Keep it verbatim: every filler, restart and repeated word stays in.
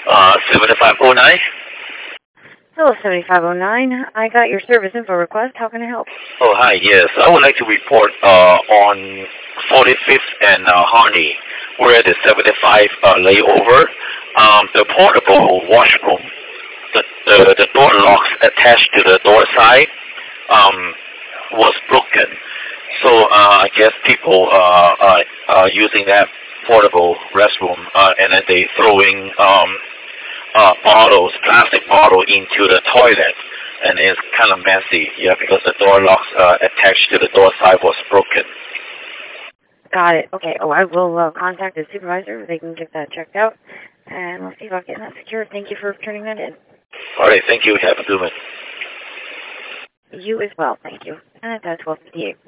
Uh, seventy-five oh nine? Hello, seventy-five oh nine. I got your service info request. How can I help? Oh, hi, yes. I would like to report uh, on forty-fifth and uh, Harney, where the seventy-five uh, layover, um, the portable washroom, the, the, the door locks attached to the door side um, was broken. So uh, I guess people uh, are, are using that portable restroom, uh, and then they throwing um, uh, bottles, plastic bottle into the toilet, and it's kind of messy, yeah, because the door locks uh, attached to the door side was broken. Got it. Okay. Oh, I will uh, contact the supervisor. They can get that checked out, and we'll see about getting that secured. Thank you for turning that in. All right, thank you. Have a good one. You as well. Thank you. And that's twelve fifty-eight.